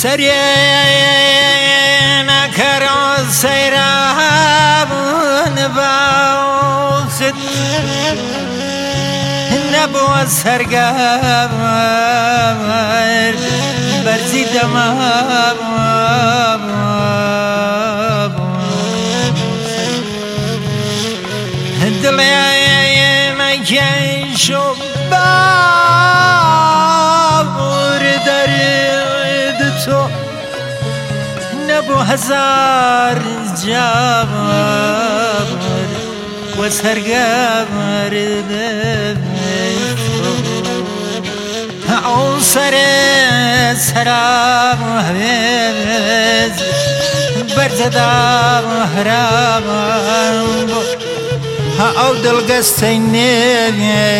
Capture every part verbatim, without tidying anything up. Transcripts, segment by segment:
سرينا كرو سيرابون باوست نبو سرقامر برزي دمام دلينا ينشو باور درد تو نبو هزار جامر و سرقامر اون سر سرام هویز برزدام هرام او دلقستين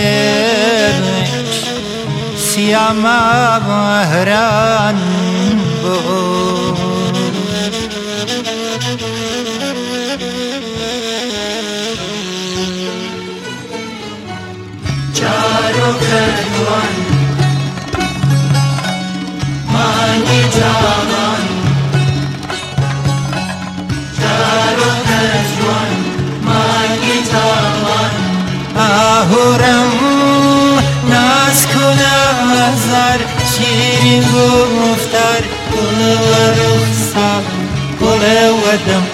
سياما هران بو چارو کردوان مانی جوان چارو کردوان مانی جوان آهورم ناز کنم زر شیرین گفتار گل و رخسار گل و دم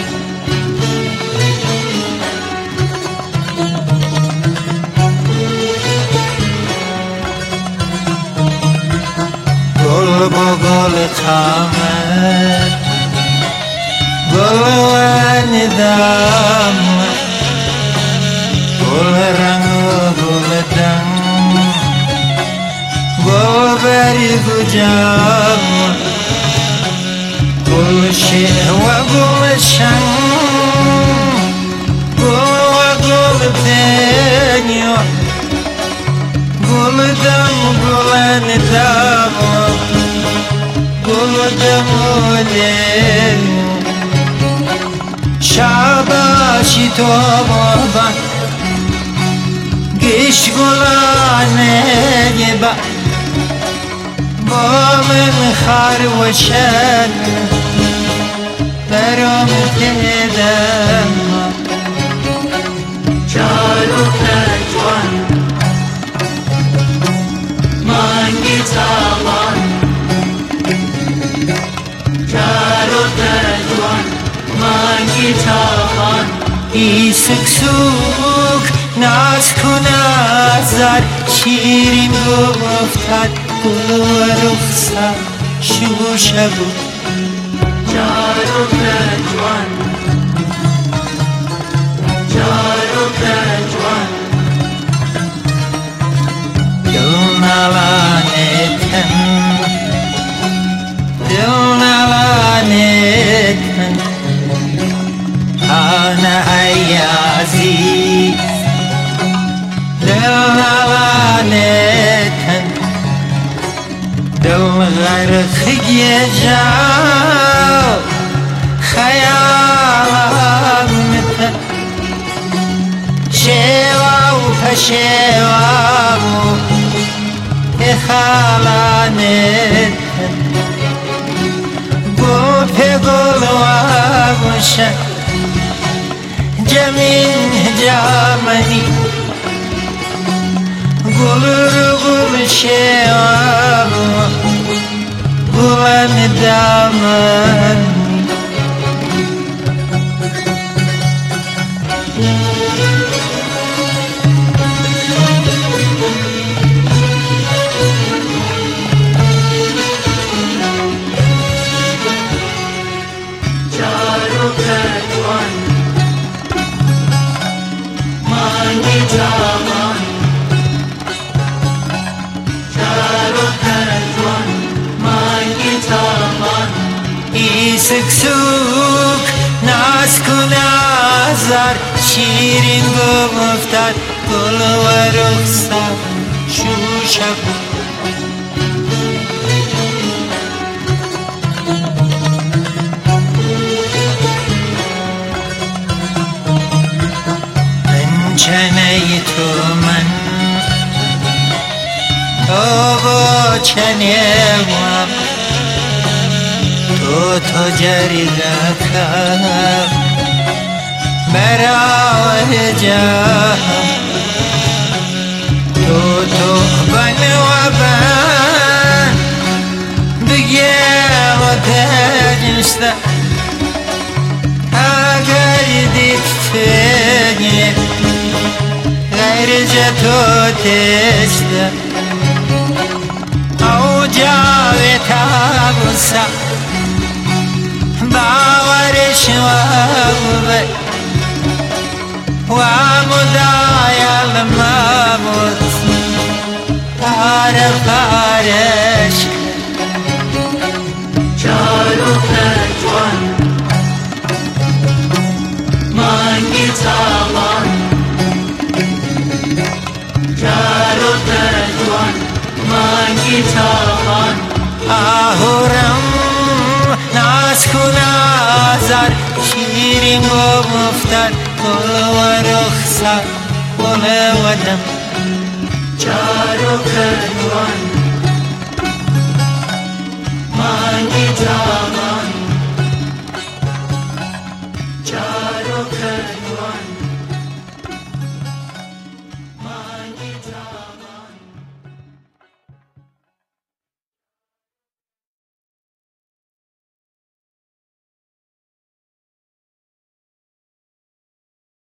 گل با گل خامد گل و ندام گل رنگ و گل دم گل برگ و جام گل شه و گل شنگ گل و گل پنیو گل دم گل ندام گل دم و دم شاباشی تو بابا گیش گلانه با با من خار و شن برام کدم چارو کردوان مانی جوان چارو کردوان مانی جوان ای سکسوک ناز کند زر شیرین گفتد گل و رخسار شوشه بود چارو کردوان چارو کردوان دل نوانتن دل نوانتن آنا ایازی دل نوانتن دل غرقی جاو خیالمتن شواو فشواو اخالانتن گل گل واگوشن جمین جامنی گل رو گل شواب گل دامنی چارو کردوان مانی جوان چارو کردوان مانی جوان ای سکسوک ناز کند زر شیرین گفتد گل و رخسار شوشه بود چنه تو من تو با چنه من تو تو جری لکم برای جا تو تو بن و بن بگه و تجنسته اگر دید فیه غیر جتو تسته او جاوی تابوسا باورش وابه ومداي الموت پاره پارش جارو پنجوان مانگی تاوان جارو پنجوان مانگی تاوان آهورم ناز کنازار شیرین گفتن گل و رخسار گل و دم جارو پنجوان مانگی تاوان